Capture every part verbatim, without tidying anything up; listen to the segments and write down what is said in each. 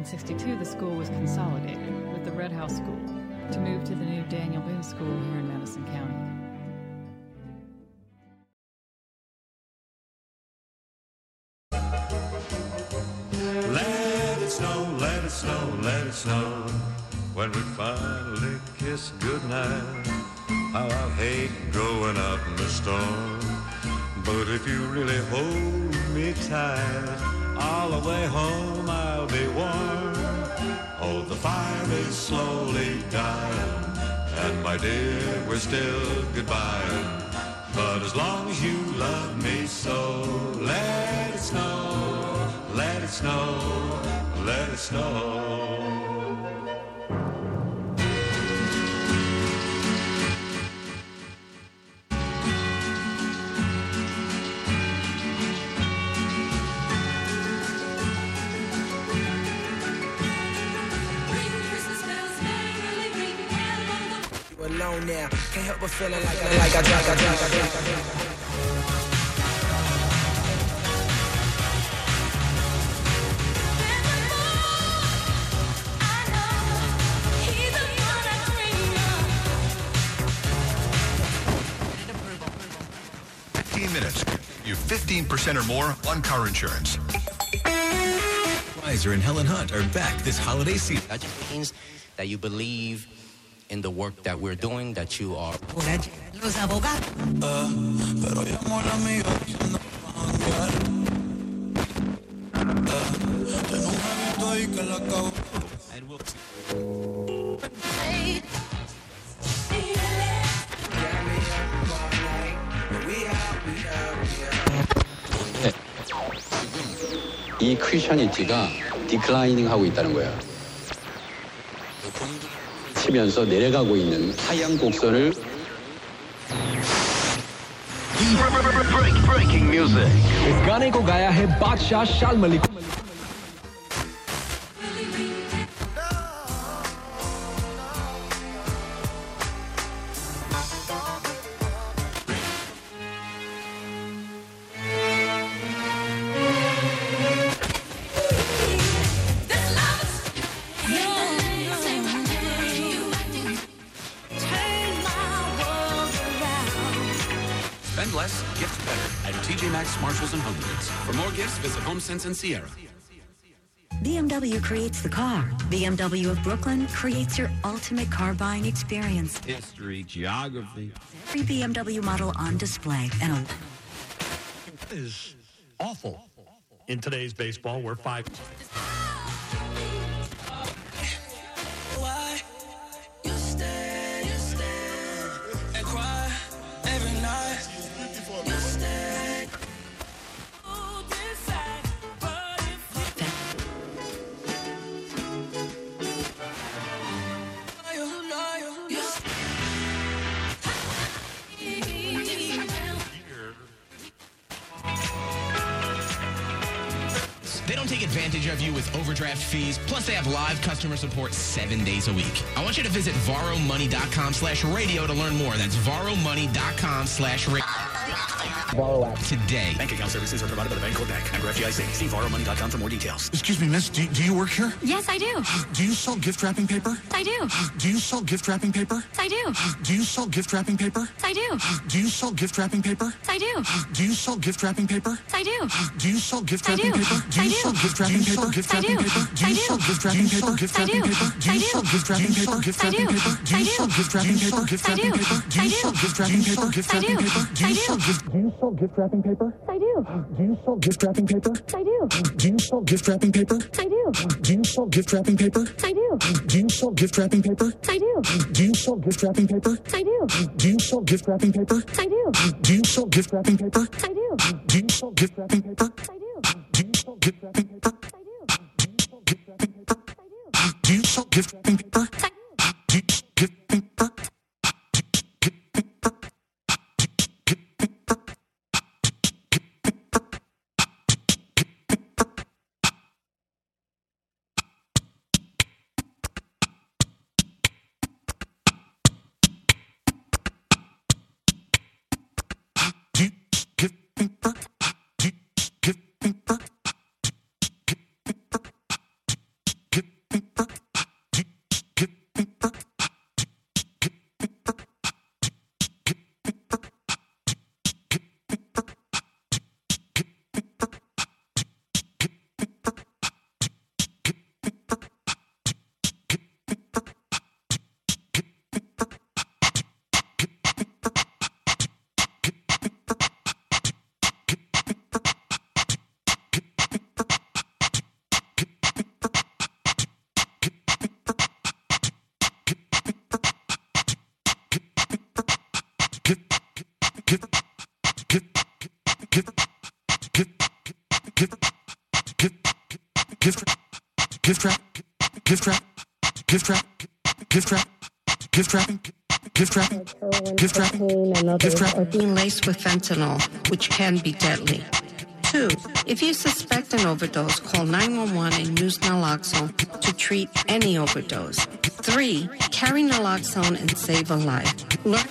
nineteen sixty-two, the school was consolidated with the Red House School to move to the new Daniel Boone School here in Madison County. Let it snow, let it snow, let it snow. When we finally kiss goodnight, how I'll hate growing up in the storm. But if you really hold me tight, all the way home I'll be warm. Oh, the fire is slowly dying, and my dear, we're still goodbye. But as long as you love me so, let it snow, let it snow, let it snow. Alone now, can't help but feeling like I, like I drink, I drink, I drink, I drink. fifteen minutes. You fifteen percent or more on car insurance. Weiser and Helen Hunt are back this holiday season. That just means that you believe in the work that we're doing, that you are. Los abogados. Pero llamó la amiga diciendo tengo un evento ahí que la acabo. And we'll 이 크리스천이티가 디클라이닝 하고 있다는 거야. 치면서 내려가고 있는 하향 곡선을 Breaking music. इस गाने को गाया है बादशाह शालमली। Spend less, gift better at T J Maxx, Marshalls, and HomeGoods. For more gifts, visit HomeSense and Sierra. B M W creates the car. B M W of Brooklyn creates your ultimate car buying experience. History, geography. Every B M W model on display and a... is awful in today's baseball where five... Why you stay, you stay and cry every night. You stay. They don't take advantage of you with overdraft fees. Plus, they have live customer support seven days a week. I want you to visit VaroMoney.com slash radio to learn more. That's VaroMoney.com slash radio. Borrow app today. Bank account services are provided by the Bancorp Bank. Member F D I C. See Varo Money dot com for more details. Excuse me, miss. Do, do you work here? Yes, I do. Do you sell gift wrapping paper? I do. Do you sell gift wrapping paper? I do. Do you sell gift wrapping paper? I do. Do you sell gift wrapping paper? I do. Do you sell gift wrapping paper? I do. Do you sell gift I wrapping do. paper? Do I you do. sell gift wrapping paper? Gift wrapping paper? Do you sell gift wrapping paper? Gift wrapping paper? Do you sell gift wrapping paper? Gift wrapping paper? Do you sell gift wrapping paper? Gift wrapping paper? Do you sell gift wrapping paper? Gift wrapping paper? Do you sell gift Do you sell gift wrapping paper? I do. Do you sell gift wrapping paper? I do. Do you sell gift wrapping paper? I do. Do you sell gift wrapping paper? I do. Do you sell gift wrapping paper? I do. Do you sell gift wrapping paper? I do. Do you sell gift wrapping paper? I do. Do you sell gift wrapping paper? I do. Do you sell gift wrapping paper? I do. Do you sell gift wrapping paper? I do. Do you sell gift wrapping paper? Do you sell gift wrapping paper? Do you sell gift wrapping paper? gift wrap, gift wrap, gift wrap, gift wrap, gift wrapping, gift wrapping, gift wrapping, gift wrap, or being laced with fentanyl, which can be deadly. Two, if you suspect an overdose, call nine one one and use naloxone to treat any overdose. Three, carry naloxone and save a life. Learn.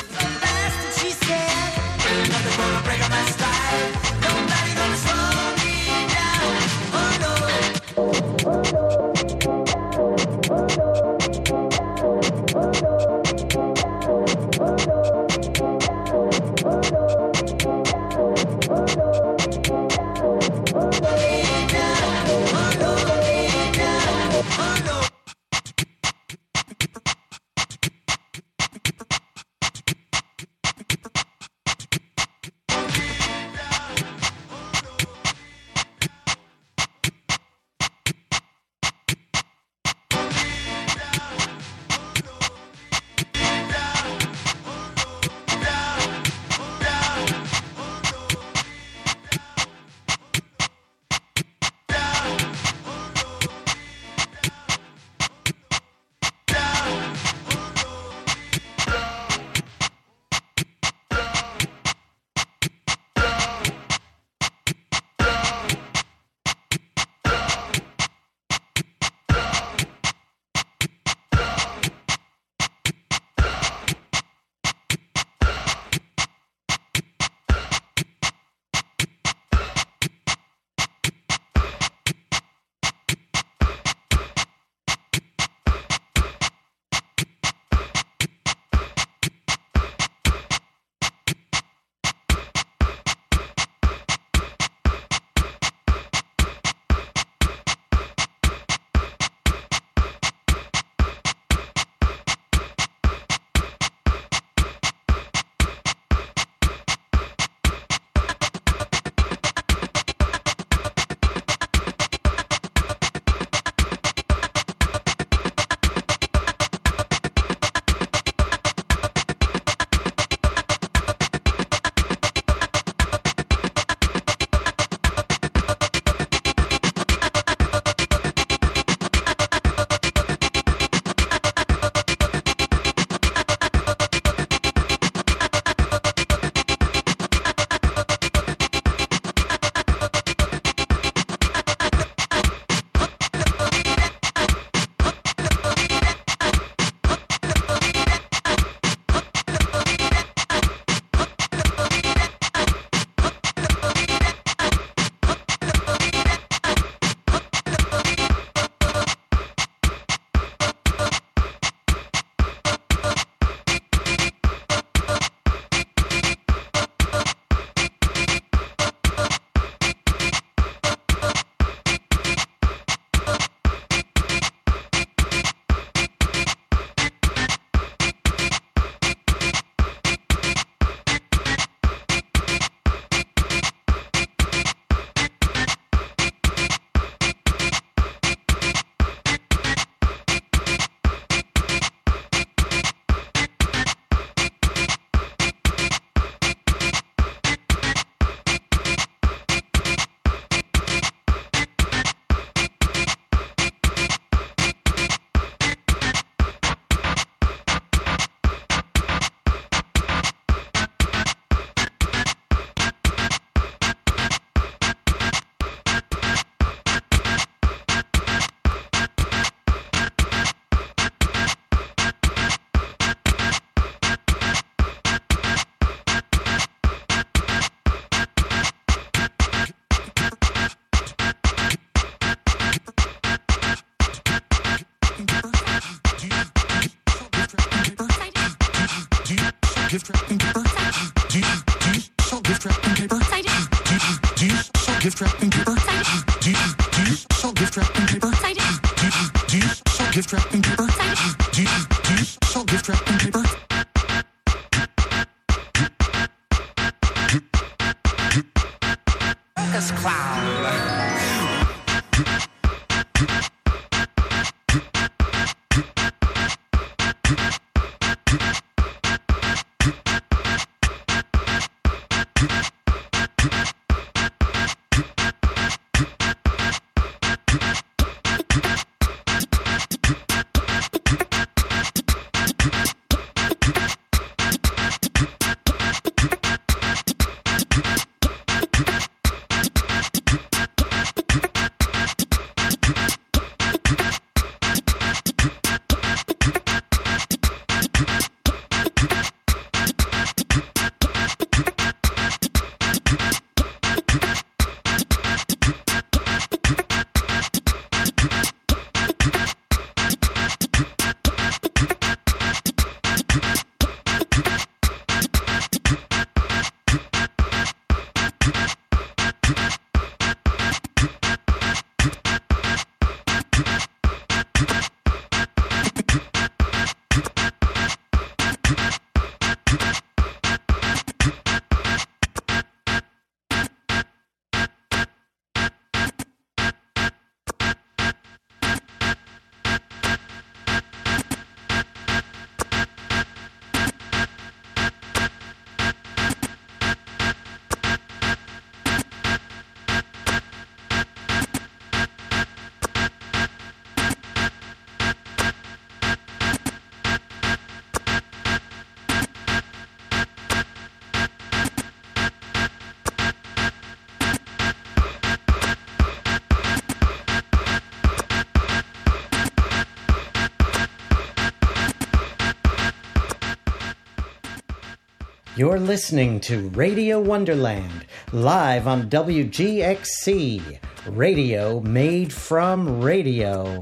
gift wrapping paper? Do you, do you sell gift wrapping paper? I do. Do you, do you sell gift wrapping paper? I do. Do you, do you sell gift wrapping paper? I do. Do you, do you sell gift wrapping paper? I do. Do you, do you sell gift wrapping paper? Circus clown. You're listening to Radio Wonderland, live on W G X C, radio made from radio.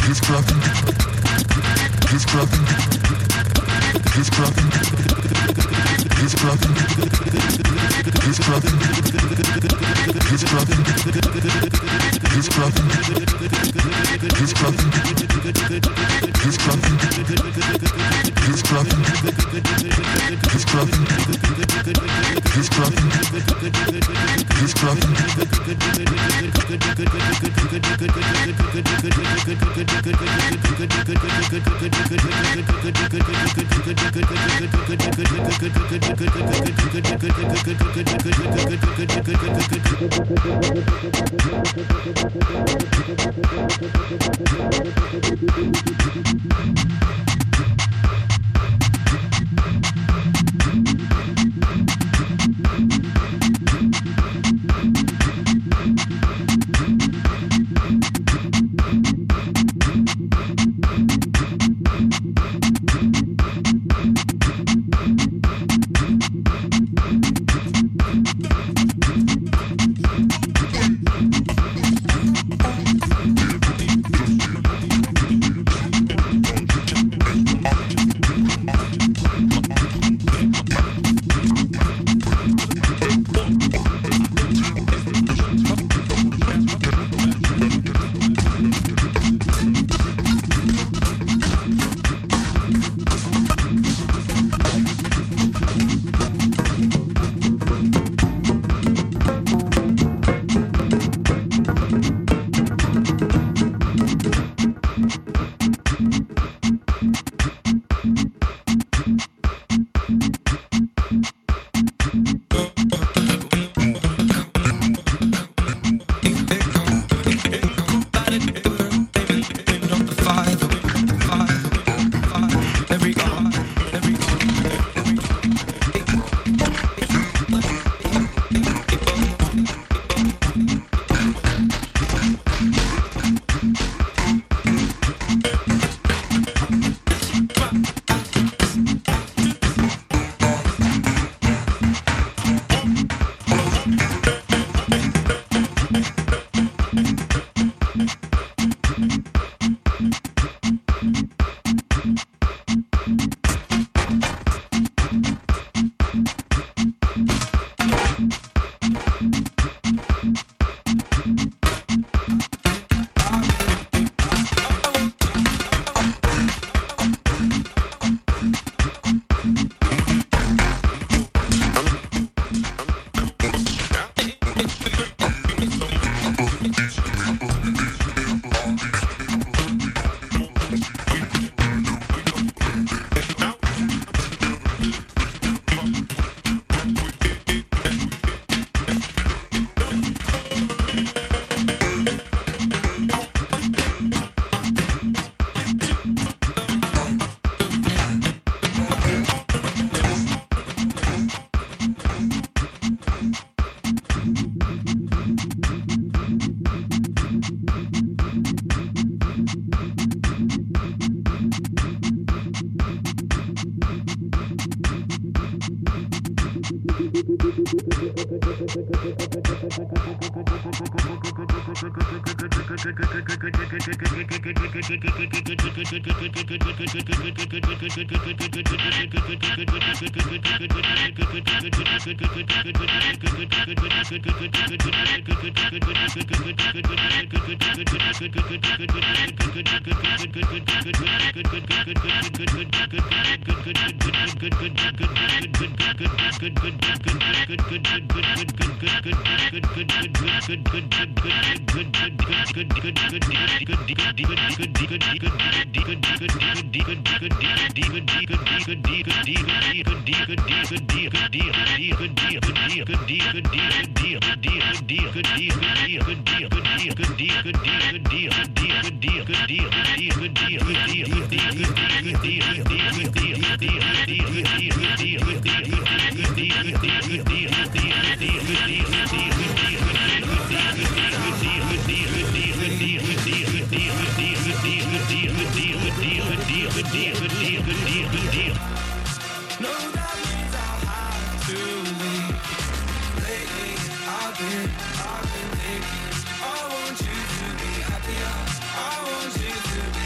I want you to be happier. I want you to be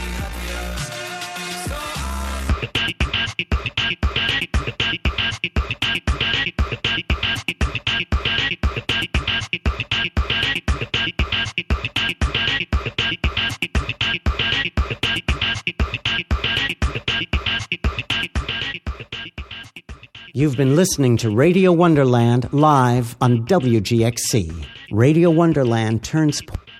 You've been listening to Radio Wonderland live on W G X C. Radio Wonderland turns...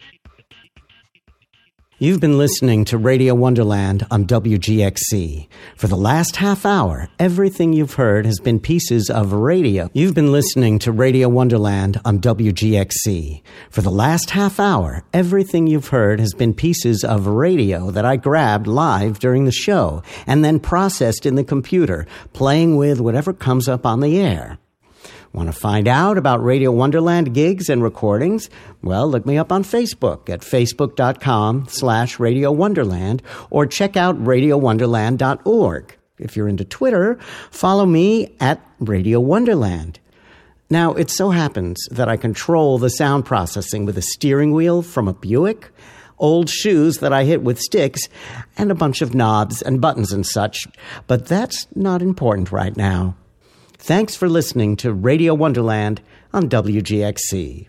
You've been listening to Radio Wonderland on W G X C. For the last half hour, everything you've heard has been pieces of radio. You've been listening to Radio Wonderland on W G X C. For the last half hour, everything you've heard has been pieces of radio that I grabbed live during the show and then processed in the computer, playing with whatever comes up on the air. Want to find out about Radio Wonderland gigs and recordings? Well, look me up on Facebook at facebook.com slash Radio Wonderland or check out radio wonderland dot org. If you're into Twitter, follow me at Radio Wonderland. Now, it so happens that I control the sound processing with a steering wheel from a Buick, old shoes that I hit with sticks, and a bunch of knobs and buttons and such. But that's not important right now. Thanks for listening to Radio Wonderland on W G X C.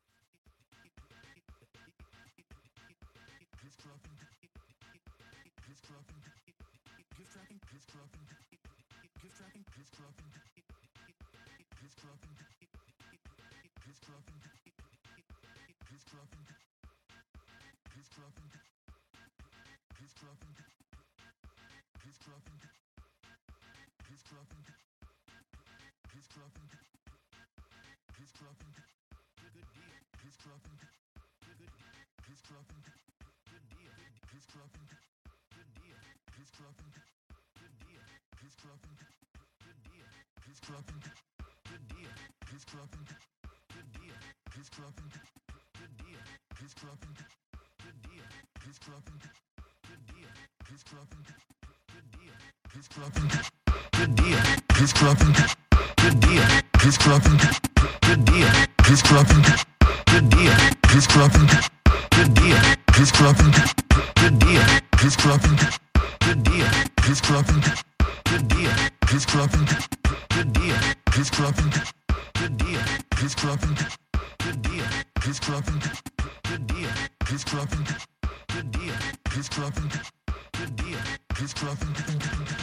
Good deal. He's cropping. Good deal. He's cropping. Good deal. He's cropping. Good deal. He's cropping. Good deal. He's cropping. Good deal. He's cropping. Good deal. He's cropping. Good deal. He's cropping. Good deal. He's cropping. Good deal. He's cropping. Good deal. He's cropping. Good deal. He's cropping. Good deal. He's cropping. Good deal. He's cropping.